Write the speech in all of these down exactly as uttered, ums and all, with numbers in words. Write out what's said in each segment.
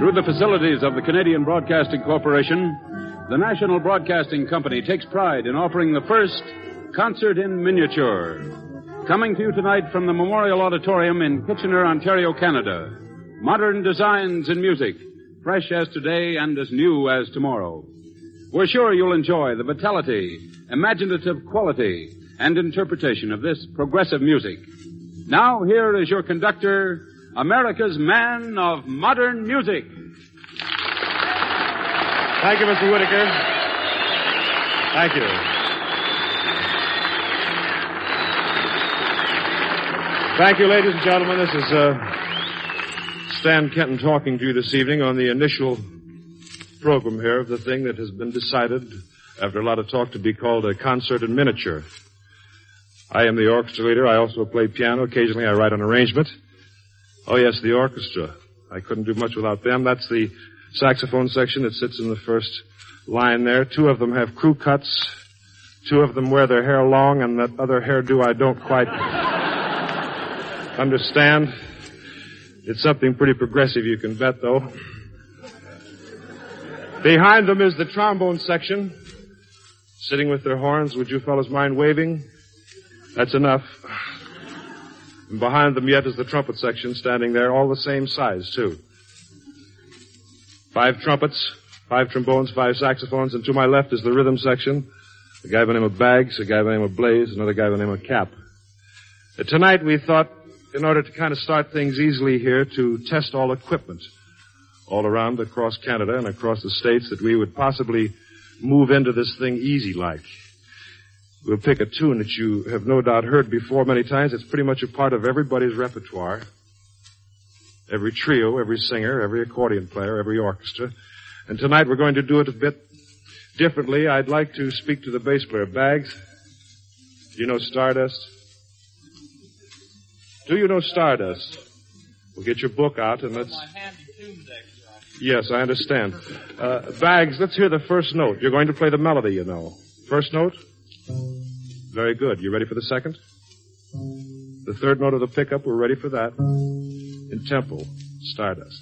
Through the facilities of the Canadian Broadcasting Corporation, the National Broadcasting Company takes pride in offering the first concert in miniature. Coming to you tonight from the Memorial Auditorium in Kitchener, Ontario, Canada. Modern designs in music, fresh as today and as new as tomorrow. We're sure you'll enjoy the vitality, imaginative quality, and interpretation of this progressive music. Now, here is your conductor, America's man of modern music. Thank you, Mister Whitaker. Thank you. Thank you, ladies and gentlemen. This is uh, Stan Kenton talking to you this evening on the initial program here of the thing that has been decided, after a lot of talk, to be called a concert in miniature. I am the orchestra leader. I also play piano. Occasionally I write an arrangement. Oh, yes, the orchestra. I couldn't do much without them. That's the saxophone section that sits in the first line there. Two of them have crew cuts. Two of them wear their hair long, and that other hairdo I don't quite understand. It's something pretty progressive, you can bet, though. Behind them is the trombone section, sitting with their horns. Would you fellas mind waving? That's enough. And behind them yet is the trumpet section standing there, all the same size, too. Five trumpets, five trombones, five saxophones, and to my left is the rhythm section. A guy by the name of Baggs, a guy by the name of Blaze, another guy by the name of Cap. Uh, tonight we thought, in order to kind of start things easily here, to test all equipment all around across Canada and across the states, that we would possibly move into this thing easy-like. We'll pick a tune that you have no doubt heard before many times. It's pretty much a part of everybody's repertoire. Every trio, every singer, every accordion player, every orchestra. And tonight we're going to do it a bit differently. I'd like to speak to the bass player. Baggs, do you know Stardust? Do you know Stardust? We'll get your book out and let's... Yes, I understand. Uh, Baggs, let's hear the first note. You're going to play the melody, you know. First note? Very good. You ready for the second? The third note of the pickup, we're ready for that. In tempo, Stardust.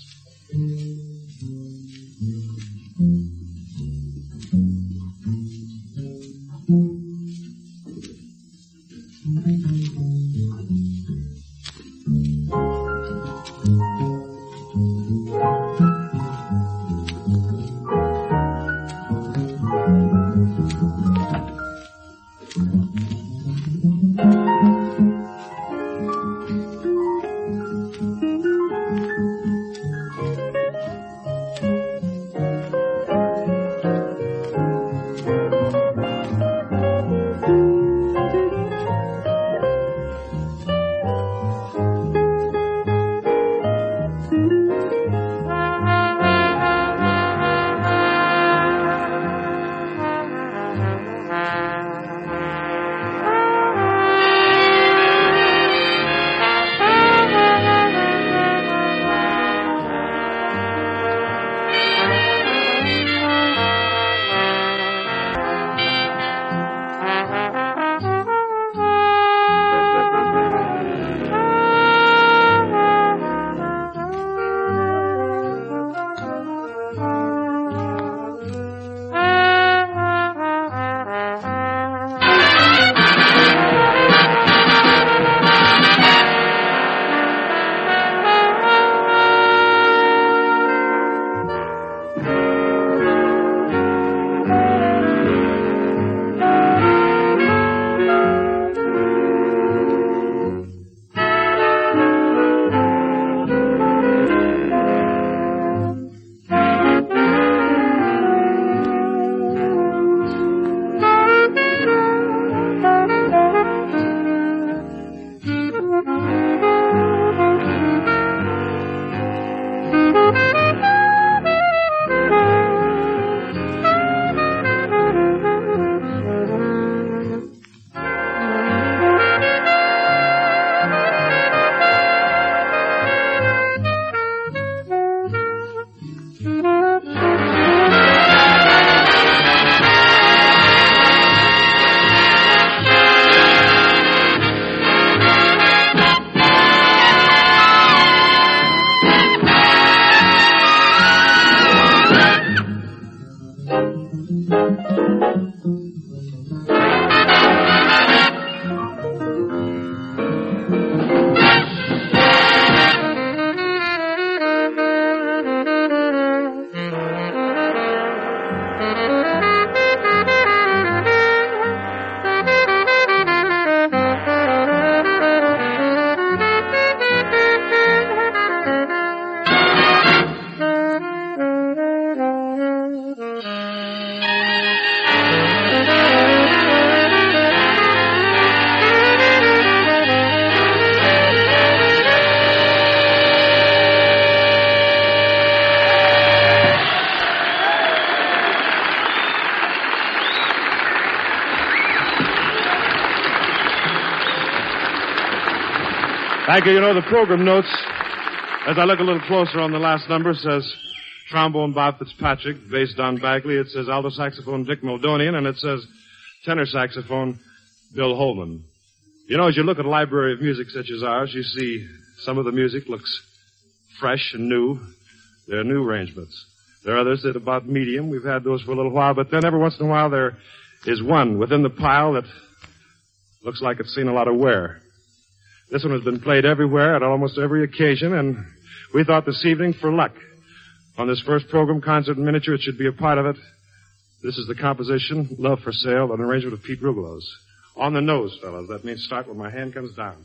Thank you. You know, the program notes, as I look a little closer on the last number, says trombone Bob Fitzpatrick, bass Don Bagley. It says alto saxophone Dick Meldonian, and it says tenor saxophone Bill Holman. You know, as you look at a library of music such as ours, you see some of the music looks fresh and new. They're new arrangements. There are others that are about medium. We've had those for a little while, but then every once in a while there is one within the pile that looks like it's seen a lot of wear. This one has been played everywhere at almost every occasion, and we thought this evening, for luck, on this first program, Concert in Miniature, it should be a part of it. This is the composition, Love for Sale, an arrangement of Pete Rugelos. On the nose, fellas. That means start when my hand comes down.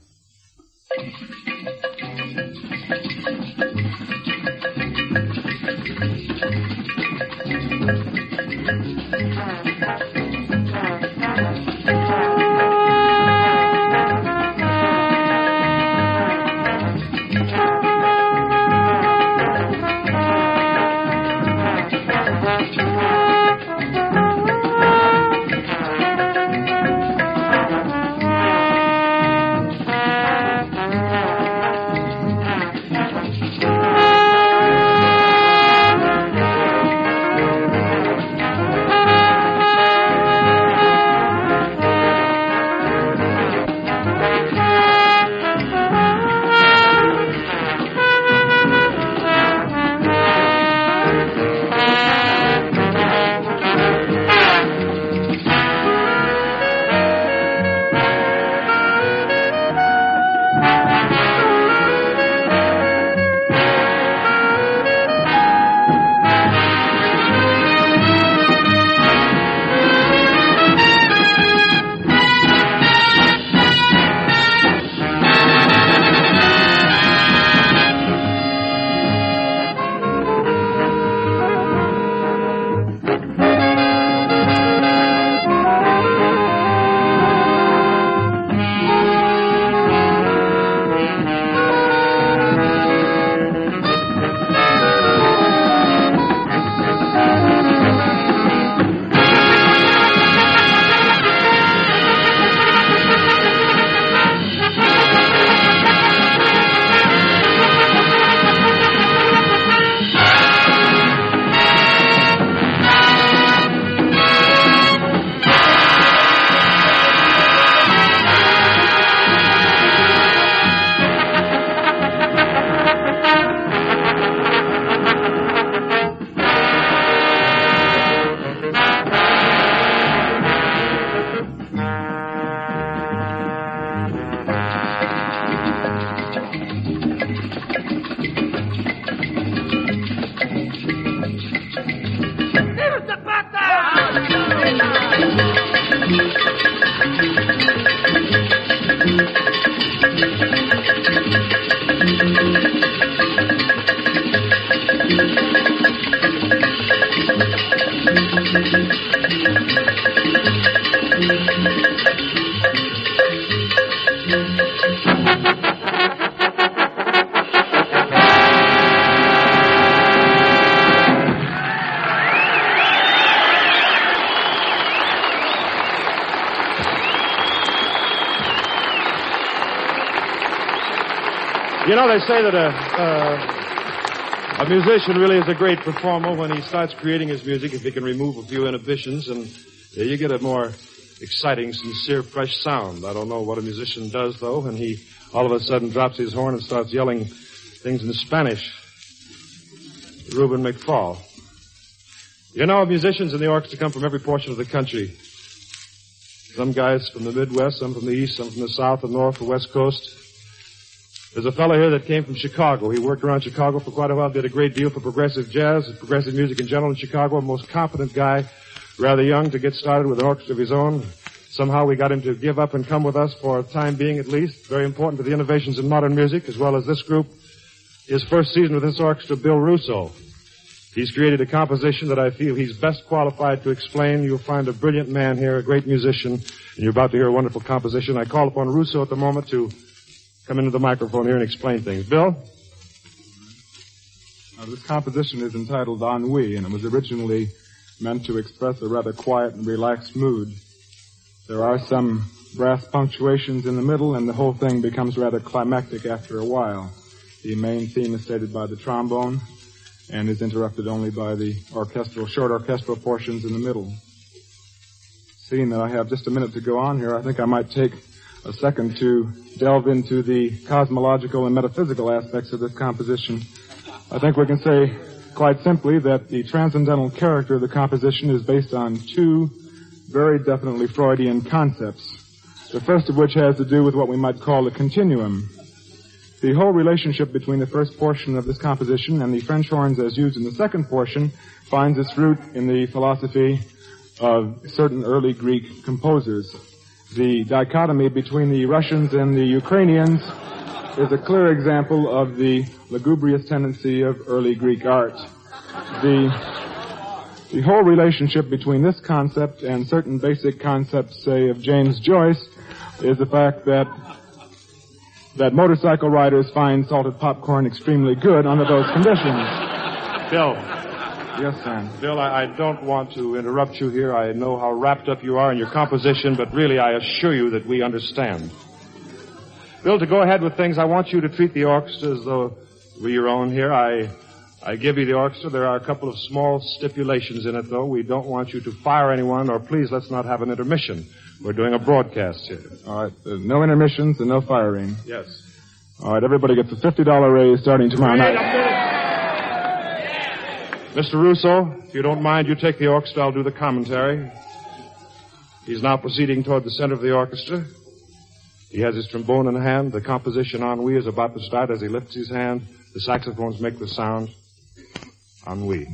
You know, they say that a, uh, a musician really is a great performer when he starts creating his music, if he can remove a few inhibitions, and uh, you get a more exciting, sincere, fresh sound. I don't know what a musician does, though, when he all of a sudden drops his horn and starts yelling things in Spanish. Reuben McFall. You know, musicians in the orchestra come from every portion of the country. Some guys from the Midwest, some from the East, some from the South, the North, the West Coast. There's a fellow here that came from Chicago. He worked around Chicago for quite a while, did a great deal for progressive jazz, progressive music in general in Chicago, a most competent guy, rather young to get started with an orchestra of his own. Somehow we got him to give up and come with us for a time being at least. Very important to the innovations in modern music, as well as this group. His first season with this orchestra, Bill Russo. He's created a composition that I feel he's best qualified to explain. You'll find a brilliant man here, a great musician, and you're about to hear a wonderful composition. I call upon Russo at the moment to come into the microphone here and explain things. Bill? Now, this composition is entitled Ennui, and it was originally meant to express a rather quiet and relaxed mood. There are some brass punctuations in the middle, and the whole thing becomes rather climactic after a while. The main theme is stated by the trombone and is interrupted only by the orchestral, short orchestral portions in the middle. Seeing that I have just a minute to go on here, I think I might take a second to delve into the cosmological and metaphysical aspects of this composition. I think we can say quite simply that the transcendental character of the composition is based on two very definitely Freudian concepts. The first of which has to do with what we might call a continuum. The whole relationship between the first portion of this composition and the French horns as used in the second portion finds its root in the philosophy of certain early Greek composers. The dichotomy between the Russians and the Ukrainians is a clear example of the lugubrious tendency of early Greek art. The The whole relationship between this concept and certain basic concepts, say, of James Joyce, is the fact that that motorcycle riders find salted popcorn extremely good under those conditions. Bill. Yes, Sam. Bill, I, I don't want to interrupt you here. I know how wrapped up you are in your composition, but really I assure you that we understand. Bill, to go ahead with things, I want you to treat the orchestra as though we're your own here. I... I give you the orchestra. There are a couple of small stipulations in it, though. We don't want you to fire anyone, or please, let's not have an intermission. We're doing a broadcast here. All right. There's no intermissions and no firing. Yes. All right. Everybody gets a fifty dollars raise starting tomorrow night. Mister Russo, if you don't mind, you take the orchestra. I'll do the commentary. He's now proceeding toward the center of the orchestra. He has his trombone in hand. The composition Ennui is about to start. As he lifts his hand, the saxophones make the sound. Ennui.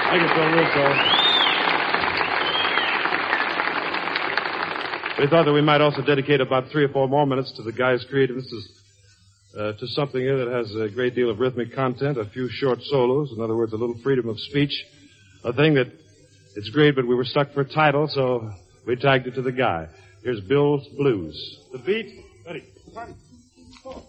Thank you, Phil Russo. We thought that we might also dedicate about three or four more minutes to the guy's creativeness, uh, to something here that has a great deal of rhythmic content, a few short solos, in other words, a little freedom of speech, a thing that it's great, but we were stuck for a title, so we tagged it to the guy. Here's Bill's Blues. The beat, ready, one, four.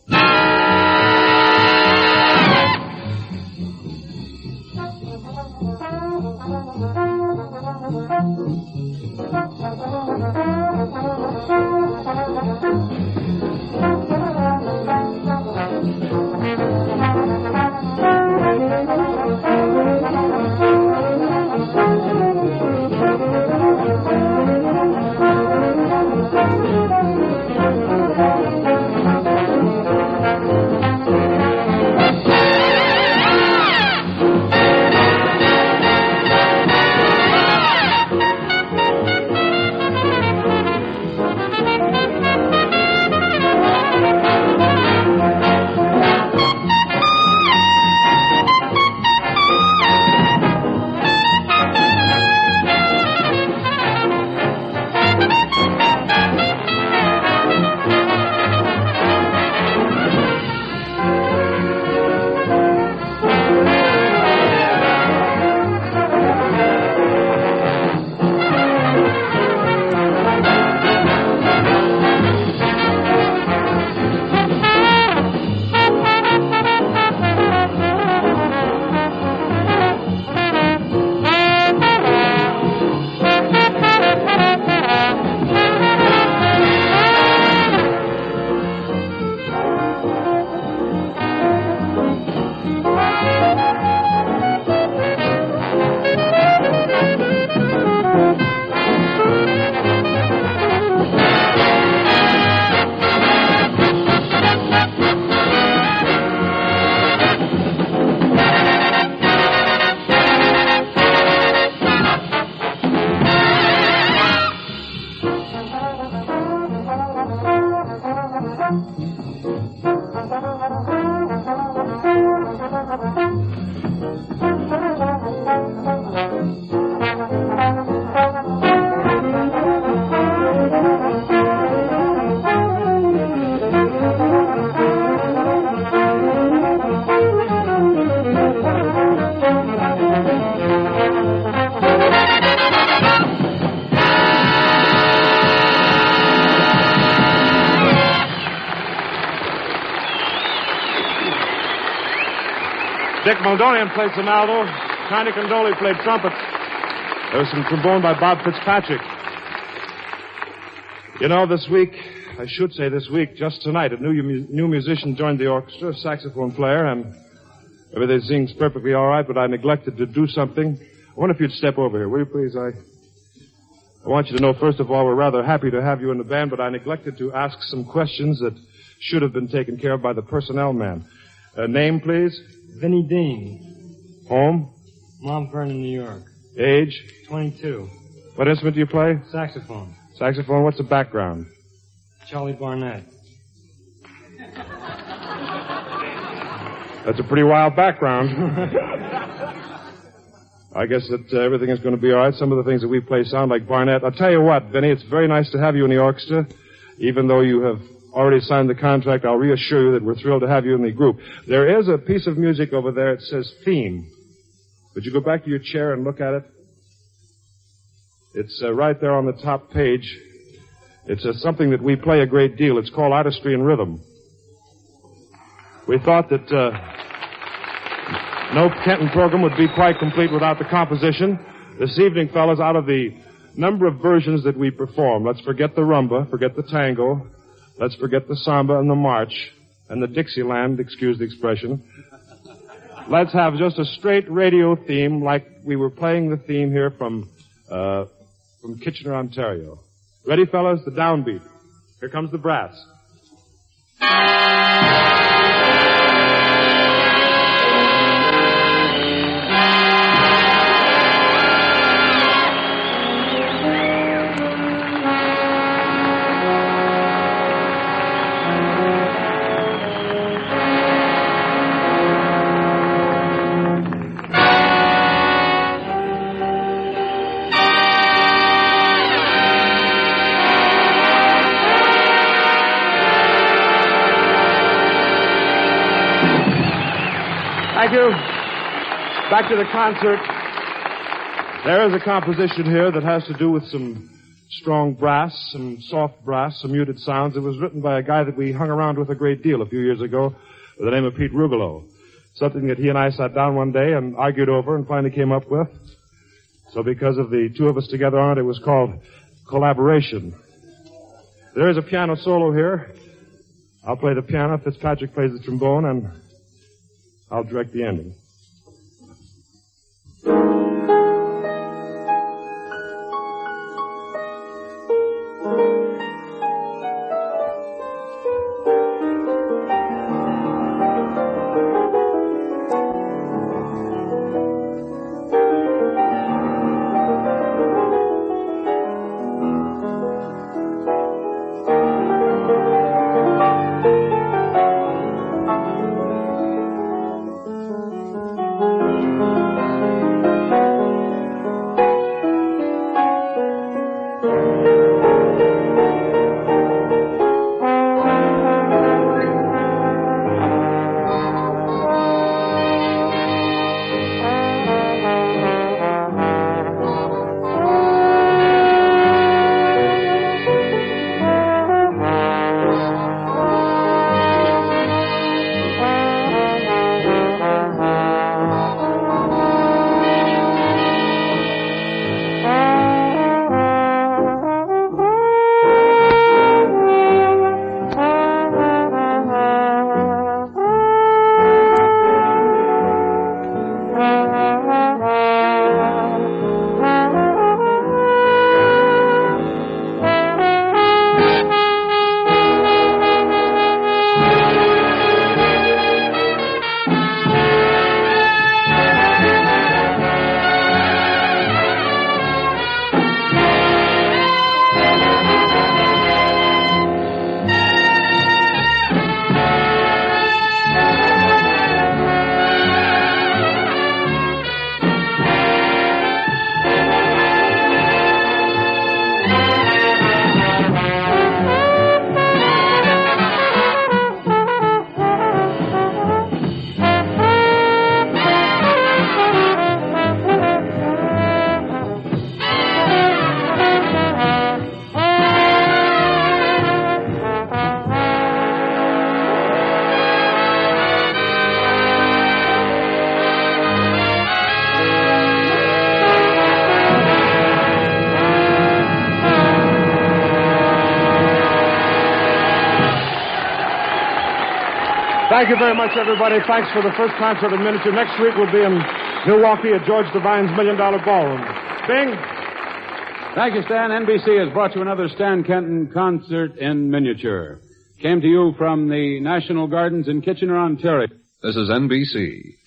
Dick Moldonian played some alto. Tiny Condoli played trumpet. There was some trombone by Bob Fitzpatrick. You know, this week, I should say this week, just tonight, a new new musician joined the orchestra, a saxophone player, and everything seems perfectly all right, but I neglected to do something. I wonder if you'd step over here, will you please? I, I want you to know, first of all, we're rather happy to have you in the band, but I neglected to ask some questions that should have been taken care of by the personnel man. Uh, name, please? Vinnie Dean. Home? Mount Vernon, New York. Age? twenty-two. What instrument do you play? Saxophone. Saxophone. What's the background? Charlie Barnett. That's a pretty wild background. I guess that uh, everything is going to be all right. Some of the things that we play sound like Barnett. I'll tell you what, Vinny, it's very nice to have you in the orchestra. Even though you have already signed the contract, I'll reassure you that we're thrilled to have you in the group. There is a piece of music over there. It says theme. Would you go back to your chair and look at it? It's uh, right there on the top page. It's uh, something that we play a great deal. It's called Artistry and Rhythm. We thought that uh, no Kenton program would be quite complete without the composition. This evening, fellas, out of the number of versions that we perform, let's forget the rumba, forget the tango, let's forget the samba and the march, and the Dixieland, excuse the expression. Let's have just a straight radio theme like we were playing the theme here from uh, from Kitchener, Ontario. Ready, fellas? The downbeat. Here comes the brass. Thank you. Back to the concert. There is a composition here that has to do with some strong brass, some soft brass, some muted sounds. It was written by a guy that we hung around with a great deal a few years ago by the name of Pete Rugolo. Something that he and I sat down one day and argued over and finally came up with. So because of the two of us together on it, it was called Collaboration. There is a piano solo here. I'll play the piano, Fitzpatrick plays the trombone, and I'll direct the ending. Thank you very much, everybody. Thanks for the first concert in miniature. Next week we'll be in Milwaukee at George Devine's Million Dollar Ballroom. Bing? Thank you, Stan. N B C has brought you another Stan Kenton concert in miniature. Came to you from the National Gardens in Kitchener, Ontario. This is N B C.